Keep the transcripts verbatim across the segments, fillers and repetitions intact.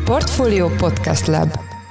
Portfolio Podcast Lab.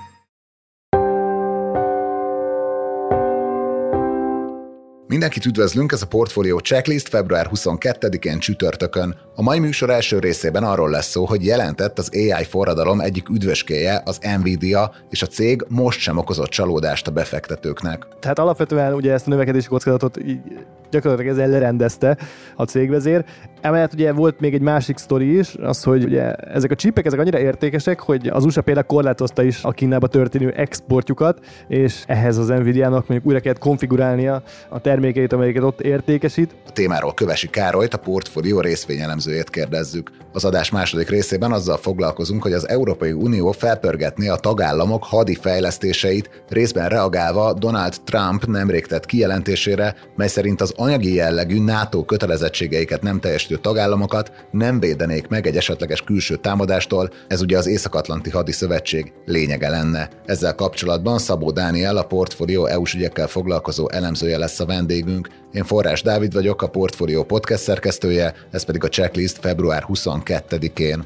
Mindenkit üdvözlünk, ez a Portfolio Checklist február huszonkettedikén csütörtökön. A mai műsor első részében arról lesz szó, hogy jelentett az á i forradalom egyik üdvöskéje, az Nvidia, és a cég most sem okozott csalódást a befektetőknek. Tehát alapvetően ugye ezt a növekedési kockázatot így gyakorlatilag ezzel lerendezte a cégvezér. Emellett ugye volt még egy másik sztori is, az, hogy ugye ezek a csípek ezek annyira értékesek, hogy az u es á például korlátozta is a Kínába történő exportjukat, és ehhez az Nvidia-nak mondjuk újra kellett konfigurálnia a termékeit, amelyeket ott értékesít. A témáról Kövesi Károlyt, a Portfolio részvényelemzőjét kérdezzük. Az adás második részében azzal foglalkozunk, hogy az Európai Unió felpörgetné a tagállamok hadifejlesztéseit, részben reagálva Donald Trump nemrég tett kijelentésére, mely szerint az anyagi jellegű NATO kötelezettségeiket nem teljesítő tagállamokat nem védenék meg egy esetleges külső támadástól, ez ugye az Észak-Atlanti Hadiszövetség lényege lenne. Ezzel kapcsolatban Szabó Dániel, a Portfolio é u-s ügyekkel foglalkozó elemzője lesz a vendégünk. Én Forrás Dávid vagyok, a Portfolio podcast szerkesztője, ez pedig a Checklist február huszonkettedikén.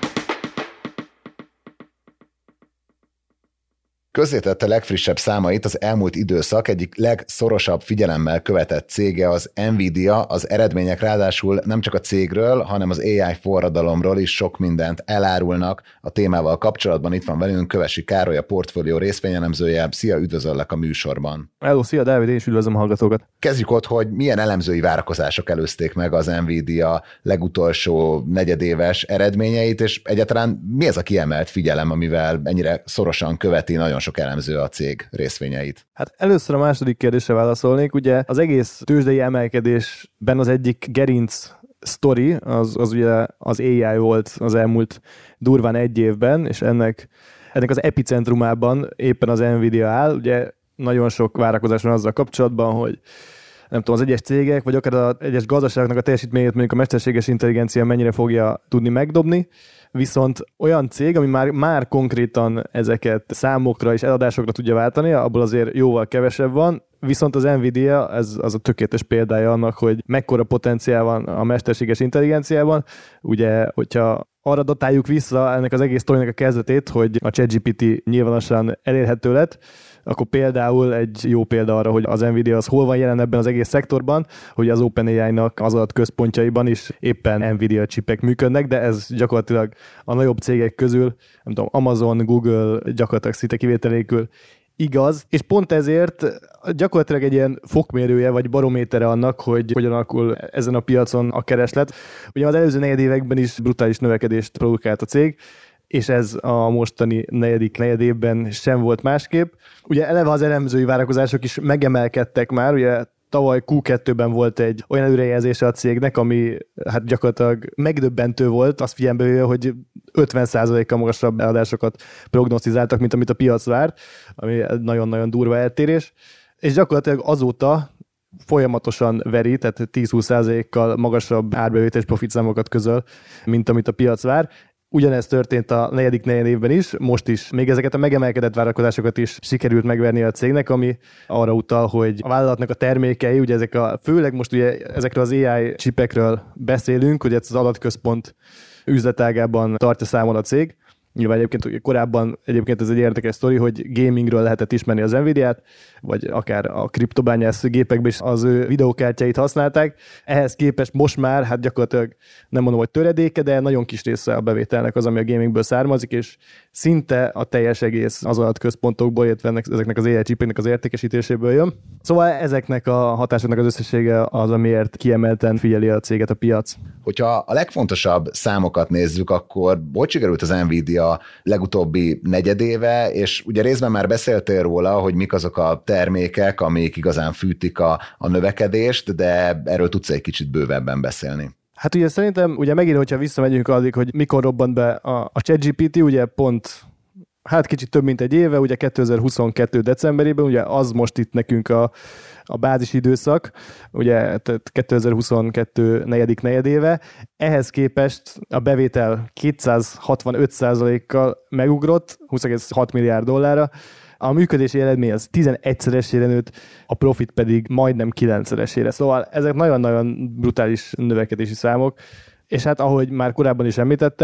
Közzétette legfrissebb számait az elmúlt időszak egyik legszorosabb figyelemmel követett cége, az Nvidia. Az eredmények ráadásul nem csak a cégről, hanem az á i forradalomról is sok mindent elárulnak. A témával kapcsolatban itt van velünk Kövesi Károly, a Portfolio részvényelemzője. Szia, üdvözöllek a műsorban. Hello, szia Dávid, én is üdvözlöm a hallgatókat. Kezdjük ott, hogy milyen elemzői várakozások előzték meg az Nvidia legutolsó negyedéves eredményeit, és egyáltalán mi ez a kiemelt figyelem, amivel ennyire szorosan követi nagyon sok elemző a cég részvényeit? Hát először a második kérdésre válaszolnék. Ugye az egész tőzsdei emelkedésben az egyik gerinc sztori, az, az ugye az á i volt az elmúlt durván egy évben, és ennek, ennek az epicentrumában éppen az Nvidia áll. Ugye nagyon sok várakozás van azzal kapcsolatban, hogy nem tudom, az egyes cégek, vagy akár az egyes gazdaságoknak a teljesítményét mondjuk a mesterséges intelligencia mennyire fogja tudni megdobni, viszont olyan cég, ami már, már konkrétan ezeket számokra és eladásokra tudja váltani, abból azért jóval kevesebb van, viszont az Nvidia, ez az a tökéletes példája annak, hogy mekkora potenciál van a mesterséges intelligenciában. Ugye, hogyha arra datáljuk vissza ennek az egész sztorinak a kezdetét, hogy a ChatGPT nyilvánosan elérhető lett, akkor például egy jó példa arra, hogy az Nvidia az hol van jelen ebben az egész szektorban, hogy az OpenAI-nak az adatközpontjaiban is éppen Nvidia csipek működnek, de ez gyakorlatilag a nagyobb cégek közül, nem tudom, Amazon, Google gyakorlatilag szinte kivételékül igaz, és pont ezért gyakorlatilag egy ilyen fokmérője vagy barométere annak, hogy hogyan alakul ezen a piacon a kereslet. Ugye az előző negyedévekben is brutális növekedést produkált a cég, és ez a mostani negyedik negyedévben sem volt másképp. Ugye eleve az elemzői várakozások is megemelkedtek már, ugye tavaly kú kettőben volt egy olyan előrejelzése a cégnek, ami hát gyakorlatilag megdöbbentő volt, azt figyelembe véve, hogy ötven százalékkal magasabb eladásokat prognosztizáltak, mint amit a piac várt, ami nagyon-nagyon durva eltérés, és gyakorlatilag azóta folyamatosan veri, tehát tíz-húsz százalékkal magasabb árbevétel és profitszámokat közöl, mint amit a piac vár. Ugyanez történt a negyedik negyed évben is, most is. Még ezeket a megemelkedett várakozásokat is sikerült megverni a cégnek, ami arra utal, hogy a vállalatnak a termékei, ugye ezek a, főleg most ugye ezekről az á i csipekről beszélünk, ugye ez az adatközpont üzletágában tartja számon a cég. Nyilván egyébként korábban egyébként ez egy érdekes sztori, hogy gamingről lehetett ismerni az Nvidiát, vagy akár a kriptobányász gépekben is az ő videókártyáit használták. Ehhez képest most már, hát gyakorlatilag nem mondom, hogy töredéke, de nagyon kis része a bevételnek az, ami a gamingből származik, és szinte a teljes egész az adatközpontokból, illetve ezeknek az á i csipeknek az értékesítéséből jön. Szóval ezeknek a hatásoknak az összessége az, amiért kiemelten figyeli a céget a piac. Hogyha a legfontosabb számokat nézzük, akkor hogy sikerült az Nvidia legutóbbi negyedéve, és ugye részben már beszéltél róla, hogy mik azok a termékek, amik igazán fűtik a, a növekedést, de erről tudsz egy kicsit bővebben beszélni. Hát ugye szerintem, ugye megint, hogyha visszamegyünk addig, hogy mikor robbant be a, a ChatGPT, ugye pont hát kicsit több mint egy éve, ugye kétezer-huszonkettő decemberében, ugye az most itt nekünk a, a bázis időszak, ugye tehát kétezer-huszonkettő negyedik negyedéve. Ehhez képest a bevétel kétszázhatvanöt százalékkal megugrott, húsz egész hat milliárd dollárra, a működési eredmény az tizenegyszeresére nőtt, a profit pedig majdnem kilencszeresére. Szóval ezek nagyon-nagyon brutális növekedési számok, és hát ahogy már korábban is említettem,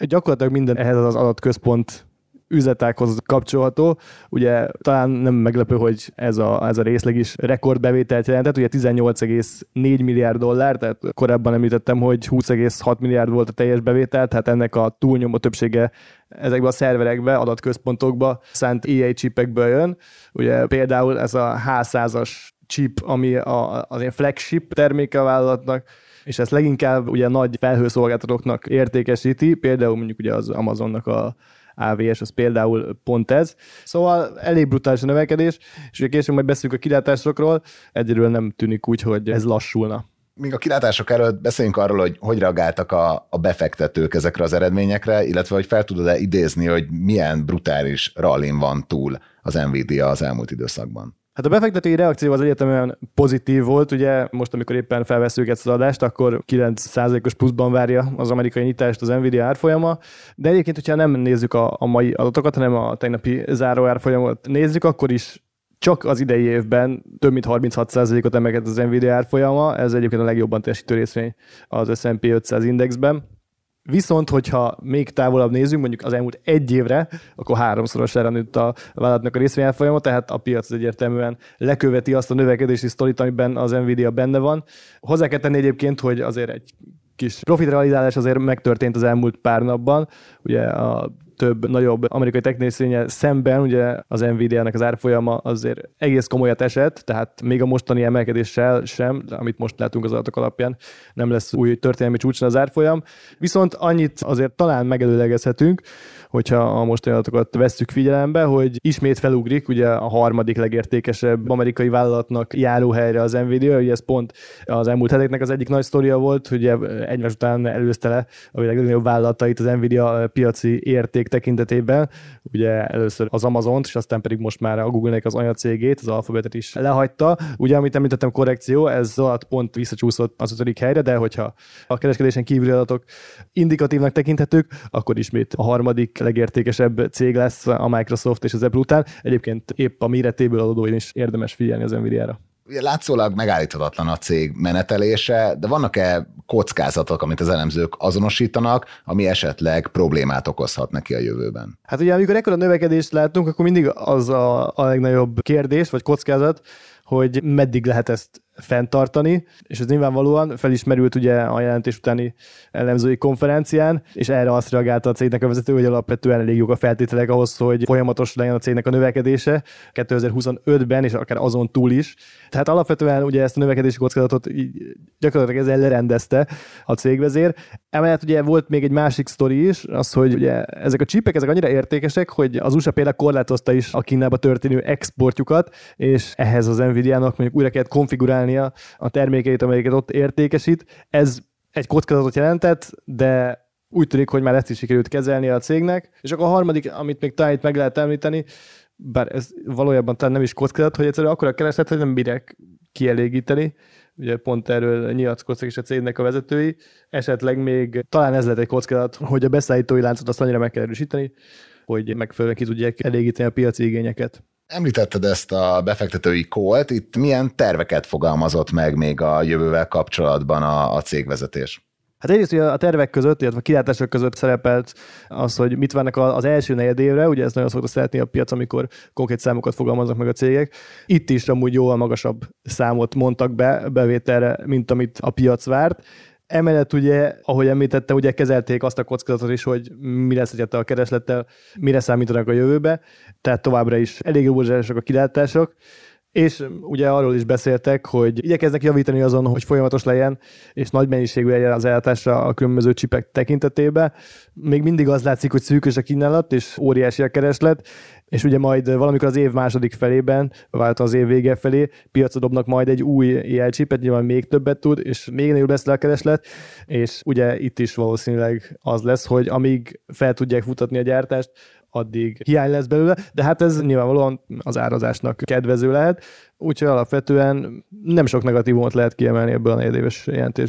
Gyakorlatilag minden ehhez az adatközpont üzletákhoz kapcsolható. Ugye talán nem meglepő, hogy ez a, ez a részleg is rekordbevételt jelentett, ugye tizennyolc egész négy milliárd dollár, tehát korábban említettem, hogy húsz egész hat milliárd volt a teljes bevétel, tehát ennek a túlnyomó többsége ezekbe a szerverekbe, adatközpontokba szánt á i chipekből jön. Ugye például ez a H százas chip, ami a, az ilyen flagship terméke a vállalatnak, és ezt leginkább ugye nagy felhőszolgáltatóknak értékesíti, például mondjuk ugye az Amazonnak a á vé es, az például pont ez. Szóval elég brutális a növekedés, és ugye később majd beszélünk a kilátásokról, egyről nem tűnik úgy, hogy ez lassulna. Még a kilátások előtt beszéljünk arról, hogy hogy reagáltak a, a befektetők ezekre az eredményekre, illetve hogy fel tudod-e idézni, hogy milyen brutális rallin van túl az Nvidia az elmúlt időszakban. Hát a befektetői reakció az egyetemen pozitív volt, ugye most, amikor éppen felveszünk ezt az adást, akkor kilenc százalékos pluszban várja az amerikai nyitást az Nvidia árfolyama, de egyébként, hogyha nem nézzük a, a mai adatokat, hanem a tegnapi záró árfolyamot nézzük, akkor is csak az idei évben több mint harminchat százalékot emelkedett az Nvidia árfolyama, ez egyébként a legjobban teljesítő részvény az es and pé ötszáz indexben. Viszont, hogyha még távolabb nézzünk, mondjuk az elmúlt egy évre, akkor háromszorosára nőtt a vállalatnak a részvényárfolyama, tehát a piac egyértelműen leköveti azt a növekedési sztorit, amiben az Nvidia benne van. Hozzá kell tenni egyébként, hogy azért egy kis profitrealizálás azért megtörtént az elmúlt pár napban. Ugye a több nagyobb amerikai technészénye szemben ugye az Nvidia-nek az árfolyama azért egész komolyat esett, tehát még a mostani emelkedéssel sem, amit most látunk az adatok alapján, nem lesz új történelmi csúcson az árfolyam. Viszont annyit azért talán megelőlegezhetünk, hogyha a mostani adatokat vesszük figyelembe, hogy ismét felugrik ugye a harmadik legértékesebb amerikai vállalatnak járóhelyre az Nvidia, ugye ez pont az elmúlt heteknek az egyik nagy sztoria volt, hogy egymás után előzte le a világ legnagyobb vállalatait az Nvidia piaci érték tekintetében, ugye először az Amazont, és aztán pedig most már a Google-nek az anyacégét, az Alphabetet is lehagyta. Ugye, amit említettem, korrekció, ez alatt pont visszacsúszott az ötödik helyre, de hogyha a kereskedésen kívüli adatok indikatívnak tekinthetők, akkor ismét a harmadik legértékesebb cég lesz a Microsoft és az Apple után. Egyébként épp a méretéből adódóan is érdemes figyelni az Nvidia-ra. Látszólag megállíthatatlan a cég menetelése, de vannak-e kockázatok, amit az elemzők azonosítanak, ami esetleg problémát okozhat neki a jövőben? Hát ugye, amikor ekkora növekedést látunk, akkor mindig az a, a legnagyobb kérdés, vagy kockázat, hogy meddig lehet ezt fenntartani, és ez nyilvánvalóan felismerült ugye a jelentés utáni elemzői konferencián, és erre azt reagálta a cégnek a vezető, hogy alapvetően elég jók a feltételek ahhoz, hogy folyamatos legyen a cégnek a növekedése kétezer-huszonötben, és akár azon túl is. Tehát alapvetően ugye ezt a növekedési kockázatot gyakorlatilag ezzel lerendezte a cégvezér. Emellett ugye volt még egy másik sztori is, az, hogy ugye ezek a csípek ezek annyira értékesek, hogy az u es á például korlátozta is a Kínába történő exportjukat, és ehhez az Nvidia-nak mondjuk újra kellett konfigurálni a termékeit, amelyeket ott értékesít. Ez egy kockázatot jelentett, de úgy tűnik, hogy már ezt is sikerült kezelni a cégnek. És akkor a harmadik, amit még talán itt meg lehet említeni, bár ez valójában talán nem is kockázat, hogy egyszerűen akkor a kereslet, hogy nem bírják kielégíteni. Ugye pont erről nyilatkoztak is a cégnek a vezetői. Esetleg még talán ez lehet egy kockázat, hogy a beszállítói láncot azt annyira meg kell erősíteni, hogy megfelelően ki tudják elégíteni a piaci igényeket. Említetted ezt a befektetői call-t, itt milyen terveket fogalmazott meg még a jövővel kapcsolatban a, a cégvezetés? Hát egyrészt ugye a tervek között, illetve a kilátások között szerepelt az, hogy mit várnak az első negyed évre, ugye ez nagyon szokta szeretni a piac, amikor konkrét számokat fogalmaznak meg a cégek. Itt is amúgy jóval magasabb számot mondtak be bevételre, mint amit a piac várt. Emellett ugye, ahogy említettem, ugye kezelték azt a kockázatot is, hogy mi lesz egyáltalán a kereslettel, mire számítanak a jövőbe, tehát továbbra is elég rózsásak a kilátások, és ugye arról is beszéltek, hogy igyekeznek javítani azon, hogy folyamatos legyen, és nagy mennyiségű legyen az ellátásra a különböző csipek tekintetében. Még mindig az látszik, hogy szűkös a kínálat, és óriási a kereslet, és ugye majd valamikor az év második felében, várhatóan az év vége felé piacra dobnak majd egy új á i chipet, nyilván még többet tud, és még nagyobb lesz a kereslet, és ugye itt is valószínűleg az lesz, hogy amíg fel tudják futatni a gyártást, addig hiány lesz belőle, de hát ez nyilvánvalóan az árazásnak kedvező lehet, úgyhogy alapvetően nem sok negatívumot lehet kiemelni ebből a negyedéves jelentésből.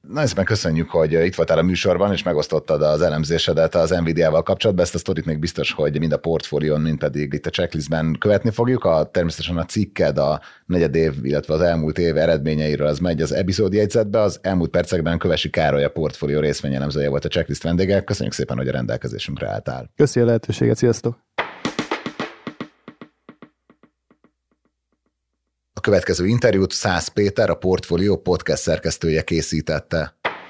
Nagyon szépen köszönjük, hogy itt voltál a műsorban, és megosztottad az elemzésedet az Nvidia-val kapcsolatban. Ezt a sztorit még biztos, hogy mind a portfólión, mind pedig itt a checklistben követni fogjuk. A, természetesen a cikked a negyed év, illetve az elmúlt év eredményeiről az megy az epizódjegyzetbe. Az elmúlt percekben Kövesi Károly, a portfólió részvényelemzője volt a checklist vendége. Köszönjük szépen, hogy a rendelkezésünkre álltál. Köszi a lehetőséget, sziasztok! A következő interjút Szász Péter, a Portfolio podcast szerkesztője készítette.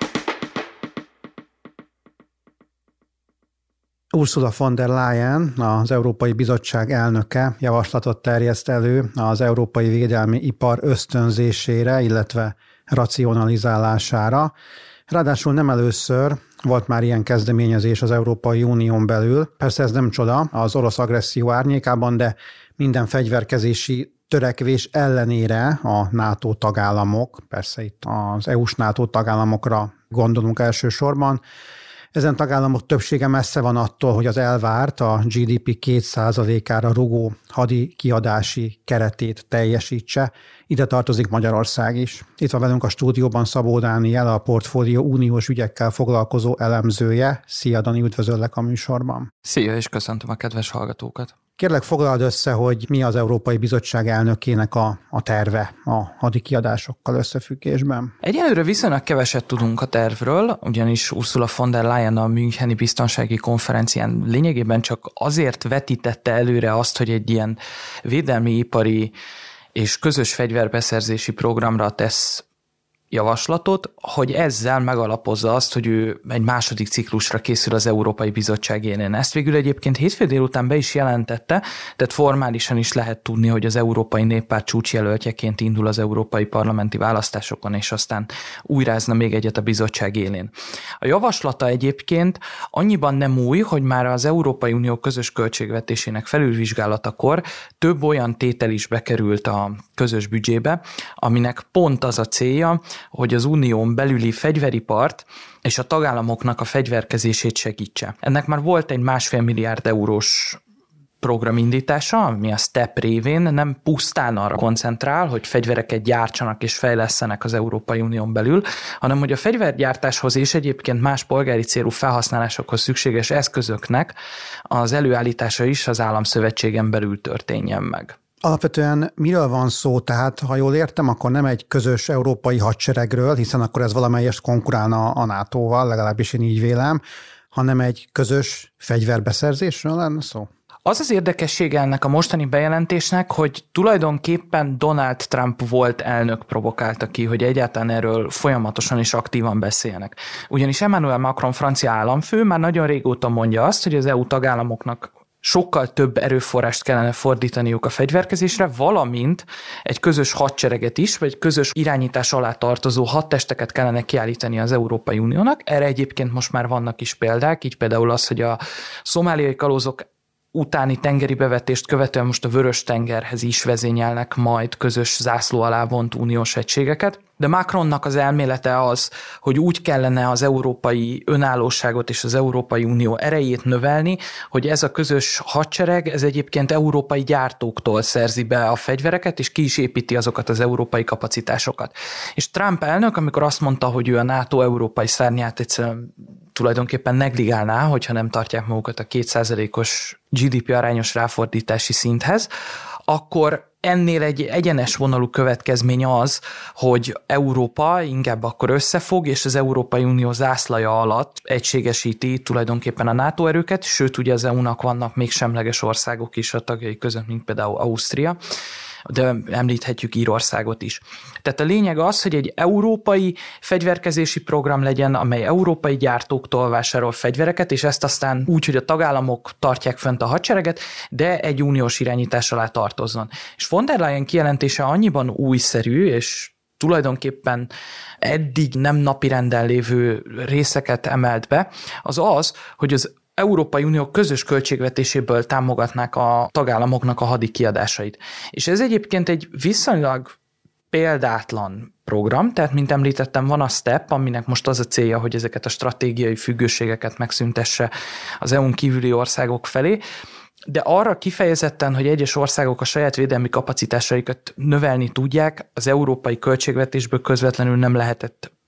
Ursula von der Leyen, az Európai Bizottság elnöke javaslatot terjeszt elő az európai védelmi ipar ösztönzésére, illetve racionalizálására. Ráadásul nem először volt már ilyen kezdeményezés az Európai Unión belül. Persze ez nem csoda az orosz agresszió árnyékában, de minden fegyverkezési törekvés ellenére a NATO tagállamok, persze itt az é u-s NATO tagállamokra gondolunk elsősorban, ezen tagállamok többsége messze van attól, hogy az elvárt a gé dé pé két százalékára rugó hadi kiadási keretét teljesítse. Ide tartozik Magyarország is. Itt van velünk a stúdióban Szabó Dániel, a Portfolio uniós ügyekkel foglalkozó elemzője. Szia Dani, üdvözöllek a műsorban. Szia, és köszöntöm a kedves hallgatókat. Kérlek, foglald össze, hogy mi az Európai Bizottság elnökének a, a terve a hadi kiadásokkal összefüggésben. Egyelőre viszonylag keveset tudunk a tervről, ugyanis Ursula von der Leyen a Müncheni Biztonsági Konferencián lényegében csak azért vetítette előre azt, hogy egy ilyen védelmi ipari és közös fegyverbeszerzési programra tesz javaslatot, hogy ezzel megalapozza azt, hogy ő egy második ciklusra készül az Európai Bizottság élén. Ezt végül egyébként hétfő délután be is jelentette, tehát formálisan is lehet tudni, hogy az Európai Néppárt csúcsjelöltjeként indul az európai parlamenti választásokon, és aztán újrázna még egyet a bizottság élén. A javaslata egyébként annyiban nem új, hogy már az Európai Unió közös költségvetésének felülvizsgálatakor több olyan tétel is bekerült a közös büdzsébe, aminek pont az a célja, hogy az unión belüli fegyveripart és a tagállamoknak a fegyverkezését segítse. Ennek már volt egy másfél milliárd eurós programindítása, ami a STEP révén nem pusztán arra koncentrál, hogy fegyvereket gyártsanak és fejlesztenek az Európai Unión belül, hanem hogy a fegyvergyártáshoz és egyébként más polgári célú felhasználásokhoz szükséges eszközöknek az előállítása is az államszövetségen belül történjen meg. Alapvetően miről van szó? Tehát, ha jól értem, akkor nem egy közös európai hadseregről, hiszen akkor ez valamelyest konkurálna a nátóval, legalábbis én így vélem, hanem egy közös fegyverbeszerzésről lenne szó? Az az érdekessége ennek a mostani bejelentésnek, hogy tulajdonképpen Donald Trump volt elnök provokálta ki, hogy egyáltalán erről folyamatosan és aktívan beszélnek. Ugyanis Emmanuel Macron francia államfő már nagyon régóta mondja azt, hogy az é u tagállamoknak sokkal több erőforrást kellene fordítaniuk a fegyverkezésre, valamint egy közös hadsereget is, vagy közös irányítás alá tartozó hadtesteket kellene kiállítani az Európai Uniónak. Erre egyébként most már vannak is példák, így például az, hogy a szomáliai kalózok utáni tengeri bevetést követően most a Vörös-tengerhez is vezényelnek majd közös zászló alá vont uniós egységeket. De Macronnak az elmélete az, hogy úgy kellene az európai önállóságot és az Európai Unió erejét növelni, hogy ez a közös hadsereg, ez egyébként európai gyártóktól szerzi be a fegyvereket, és ki is építi azokat az európai kapacitásokat. És Trump elnök, amikor azt mondta, hogy ő a NATO európai szárnyát egyszerűen tulajdonképpen negligálná, hogyha nem tartják magukat a két százalékos gé dé pé arányos ráfordítási szinthez, akkor ennél egy egyenes vonalú következmény az, hogy Európa inkább akkor összefog, és az Európai Unió zászlaja alatt egységesíti tulajdonképpen a NATO erőket, sőt ugye az é u-nak vannak még semleges országok is a tagjai között, mint például Ausztria, de említhetjük Írországot is. Tehát a lényeg az, hogy egy európai fegyverkezési program legyen, amely európai gyártóktól vásárol fegyvereket, és ezt aztán úgy, hogy a tagállamok tartják fönt a hadsereget, de egy uniós irányítás alá tartozzon. És von der Leyen kijelentése annyiban újszerű, és tulajdonképpen eddig nem napirenden lévő részeket emelt be, az az, hogy az Európai Unió közös költségvetéséből támogatnák a tagállamoknak a hadi kiadásait. És ez egyébként egy viszonylag példátlan program, tehát mint említettem, van a STEP, aminek most az a célja, hogy ezeket a stratégiai függőségeket megszüntesse az é u-n kívüli országok felé, de arra kifejezetten, hogy egyes országok a saját védelmi kapacitásaikat növelni tudják, az európai költségvetésből közvetlenül nem lehetett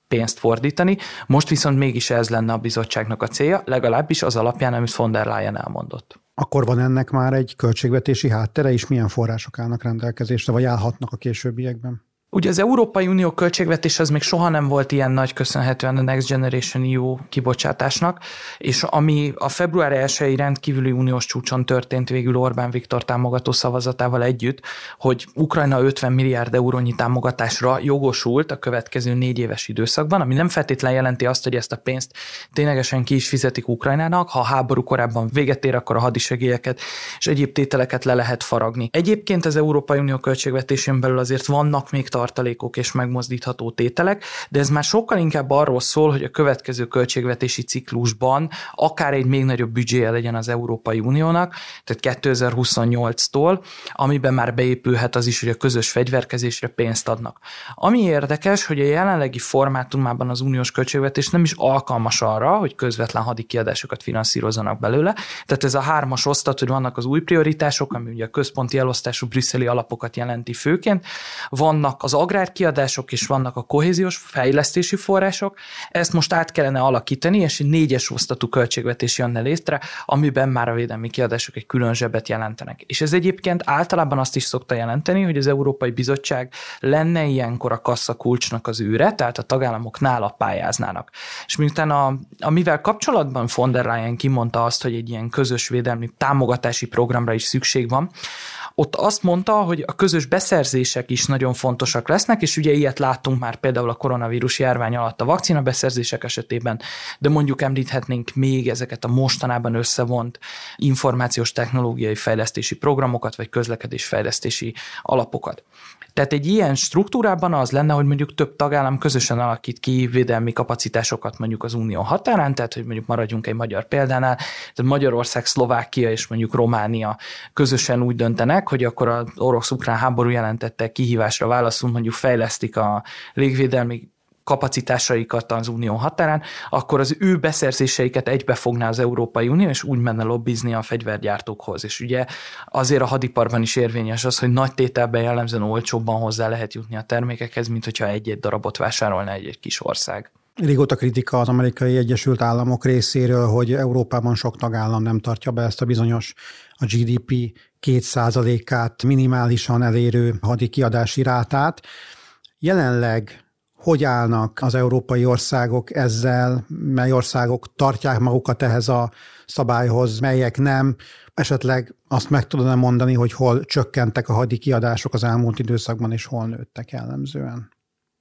pénzt fordítani, most viszont mégis ez lenne a bizottságnak a célja, legalábbis az alapján, amit von der Leyen elmondott. Akkor van ennek már egy költségvetési háttere, és milyen források állnak rendelkezésre, vagy állhatnak a későbbiekben? Ugye az Európai Unió költségvetés az még soha nem volt ilyen nagy, köszönhetően a Next Generation é u kibocsátásnak, és ami a február elsejei rendkívüli uniós csúcson történt végül Orbán Viktor támogató szavazatával együtt, hogy Ukrajna ötven milliárd eurónyi támogatásra jogosult a következő négy éves időszakban, ami nem feltétlenül jelenti azt, hogy ezt a pénzt ténylegesen ki is fizetik Ukrajnának, ha a háború korábban véget ér, akkor a hadisegélyeket és egyéb tételeket le lehet faragni. Egyébként az Európai Unió költségvetésén belül azért vannak még tartalékok és megmozdítható tételek, de ez már sokkal inkább arról szól, hogy a következő költségvetési ciklusban akár egy még nagyobb büdzséje legyen az Európai Uniónak, tehát kétezer-huszonnyolctól, amiben már beépülhet az is, hogy a közös fegyverkezésre pénzt adnak. Ami érdekes, hogy a jelenlegi formátumában az uniós költségvetés nem is alkalmas arra, hogy közvetlen hadi kiadásokat finanszírozzanak belőle, tehát ez a hármas osztat, hogy vannak az új prioritások, ami ugye a központi elosztású brüsszeli alapokat jelenti főként, vannak az agrárkiadások és vannak a kohéziós fejlesztési források, ezt most át kellene alakítani, és egy négyes osztatú költségvetés jönne létre, amiben már a védelmi kiadások egy külön zsebet jelentenek. És ez egyébként általában azt is szokta jelenteni, hogy az Európai Bizottság lenne ilyenkor a kasszakulcsnak az őre, tehát a tagállamok nála pályáznának. És miután a, amivel kapcsolatban von der Leyen kimondta azt, hogy egy ilyen közös védelmi támogatási programra is szükség van, ott azt mondta, hogy a közös beszerzések is nagyon fontosak lesznek, és ugye ilyet láttunk már például a koronavírus járvány alatt a vakcina beszerzések esetében, de mondjuk említhetnénk még ezeket a mostanában összevont információs technológiai fejlesztési programokat, vagy közlekedésfejlesztési alapokat. Tehát egy ilyen struktúrában az lenne, hogy mondjuk több tagállam közösen alakít ki védelmi kapacitásokat mondjuk az unió határán, tehát hogy mondjuk maradjunk egy magyar példánál, tehát Magyarország, Szlovákia és mondjuk Románia közösen úgy döntenek, hogy akkor az orosz-ukrán háború jelentette kihívásra válaszul, mondjuk fejlesztik a légvédelmi kapacitásaikat az unió határán, akkor az ő beszerzéseiket egybefogná az Európai Unió, és úgy menne lobbizni a fegyvergyártókhoz. És ugye azért a hadiparban is érvényes az, hogy nagy tételben jellemzően olcsóbban hozzá lehet jutni a termékekhez, mint hogyha egy-egy darabot vásárolna egy-egy kis ország. Régóta kritika az Amerikai Egyesült Államok részéről, hogy Európában sok tagállam nem tartja be ezt a bizonyos a gé dé pé két százalékát minimálisan elérő hadi kiadási rátát. Jelenleg hogy állnak az európai országok ezzel, mely országok tartják magukat ehhez a szabályhoz, melyek nem? Esetleg azt meg tudod mondani, hogy hol csökkentek a hadi kiadások az elmúlt időszakban, és hol nőttek jellemzően?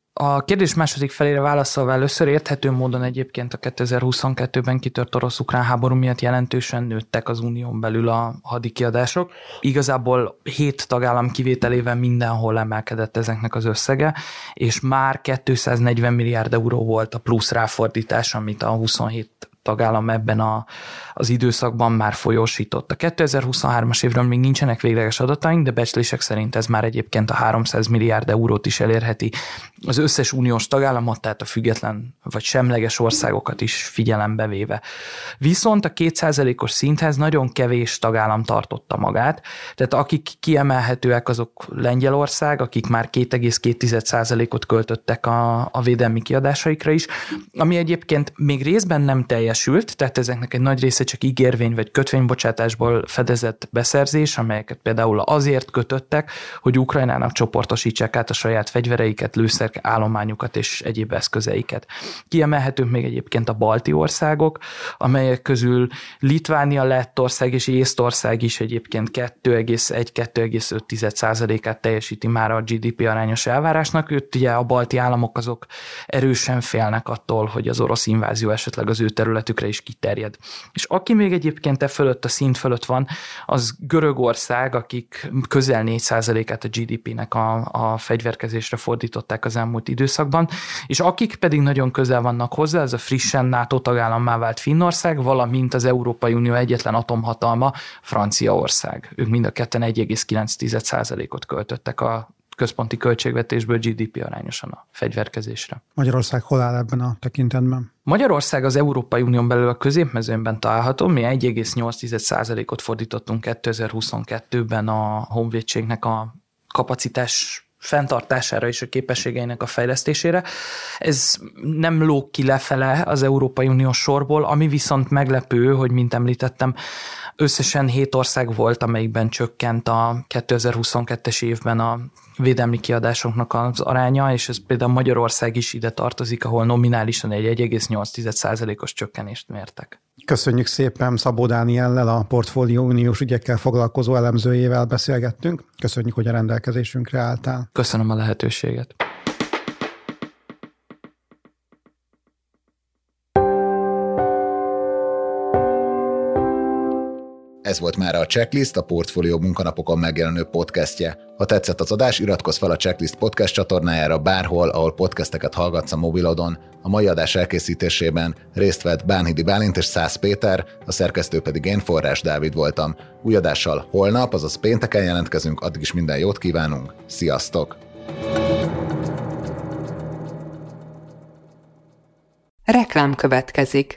A kérdés második felére válaszolva először érthető módon egyébként a kétezer-huszonkettőben kitört orosz-ukrán háború miatt jelentősen nőttek az unión belül a hadi kiadások. Igazából hét tagállam kivételével mindenhol emelkedett ezeknek az összege, és már kétszáznegyven milliárd euró volt a plusz ráfordítás, amit a huszonhét tagállam ebben a, az időszakban már folyósított. A kétezer-huszonhármas évről még nincsenek végleges adataink, de becslések szerint ez már egyébként a háromszáz milliárd eurót is elérheti. Az összes uniós tagállamot, tehát a független vagy semleges országokat is figyelembe véve. Viszont a két százalékos szinthez nagyon kevés tagállam tartotta magát, tehát akik kiemelhetőek, azok Lengyelország, akik már két egész két százalékot költöttek a, a védelmi kiadásaikra is, ami egyébként még részben nem teljes, tehát ezeknek egy nagy része csak ígérvény vagy kötvénybocsátásból fedezett beszerzés, amelyeket például azért kötöttek, hogy Ukrajnának csoportosítsák át a saját fegyvereiket, lőszerek, állományukat és egyéb eszközeiket. Kiemelhetők még egyébként a balti országok, amelyek közül Litvánia, Lettország és Észtország is egyébként kettő egész egy - kettő egész öt százalékát teljesíti már a gé dé pé arányos elvárásnak. Őt ugye a balti államok azok erősen félnek attól, hogy az orosz invázió esetleg az ő területükre is kiterjed. És aki még egyébként e fölött, a szint fölött van, az Görögország, akik közel négy százalékát a gé dé pének a, a fegyverkezésre fordították az elmúlt időszakban, és akik pedig nagyon közel vannak hozzá, ez a frissen NATO tagállammá vált Finnország, valamint az Európai Unió egyetlen atomhatalma, Franciaország. Ők mind a ketten egy egész kilenc százalékot költöttek a központi költségvetésből gé dé pé arányosan a fegyverkezésre. Magyarország hol áll ebben a tekintetben? Magyarország az Európai Unión belül a középmezőnyben található, mi egy egész nyolc százalékot fordítottunk kétezer-huszonkettőben a honvédségnek a kapacitás fenntartására és a képességeinek a fejlesztésére. Ez nem lóg ki lefele az Európai Unió sorból, ami viszont meglepő, hogy mint említettem, összesen hét ország volt, amelyikben csökkent a kétezer-huszonkettes évben a védelmi kiadásoknak az aránya, és ez például Magyarország is ide tartozik, ahol nominálisan egy egy egész nyolc százalékos csökkenést mértek. Köszönjük szépen, Szabó Dániellel, a Portfólió uniós ügyekkel foglalkozó elemzőjével beszélgettünk. Köszönjük, hogy a rendelkezésünkre álltál. Köszönöm a lehetőséget. Ez volt már a Checklist, a Portfólió munkanapokon megjelenő podcastje. Ha tetszett az adás, iratkozz fel a Checklist podcast csatornájára bárhol, ahol podcasteket hallgatsz a mobilodon. A mai adás elkészítésében részt vett Bánhidi Bálint és Szász Péter, a szerkesztő pedig én, Forrás Dávid voltam. Új adással holnap, azaz pénteken jelentkezünk, addig is minden jót kívánunk. Sziasztok! Reklám következik.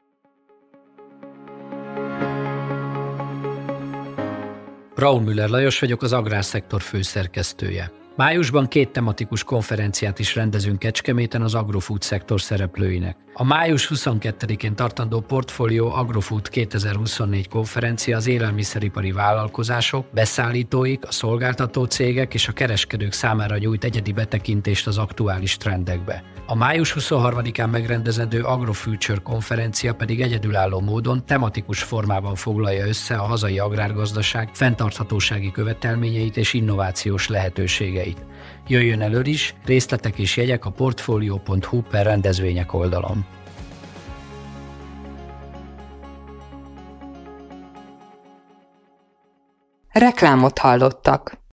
Braun Müller Lajos vagyok, az Agrárszektor főszerkesztője. Májusban két tematikus konferenciát is rendezünk Kecskeméten az agrofood szektor szereplőinek. A május huszonkettedikén tartandó Portfólió Agrofood kétezer-huszonnégy konferencia az élelmiszeripari vállalkozások, beszállítóik, a szolgáltató cégek és a kereskedők számára nyújt egyedi betekintést az aktuális trendekbe. A május huszonharmadikán megrendezendő AgroFuture konferencia pedig egyedülálló módon tematikus formában foglalja össze a hazai agrárgazdaság fenntarthatósági követelményeit és innovációs lehetőségeit. Jöjjön elő is, részletek és jegyek a portfolio pont hu per rendezvények oldalon. Reklámot hallottak.